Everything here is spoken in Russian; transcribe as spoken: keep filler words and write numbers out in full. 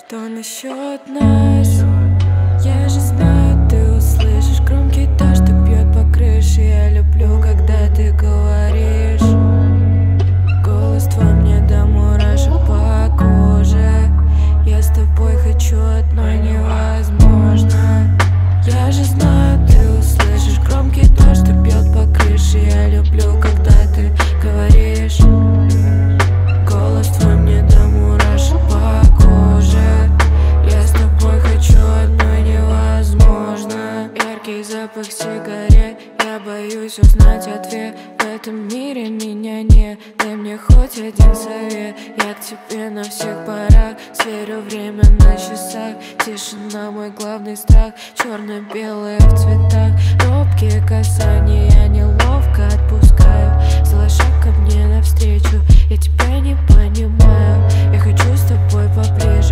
Что насчет нас? Я же знаю, ты услышишь громкий дождь, что бьет по крыше. Я люблю, когда ты говоришь. Голос твой мне до мурашек по коже. Я с тобой хочу одно невозможно. Я же знаю, ты услышишь громкий дождь, что бьет по крыше. Я люблю, когда ты говоришь. Голос твой мне до мурашек по коже. Я с тобой хочу одно невозможно. Яркий запах сигарет, я боюсь узнать ответ. В этом мире меня нет, дай мне хоть один совет. Я к тебе на всех парах, сверю время на часах. Тишина мой главный страх, черно-белое в цветах. Робкие касания, я неловко отпускаю. Сделай шаг ко мне навстречу, я тебя не понимаю. Я хочу с тобой поближе.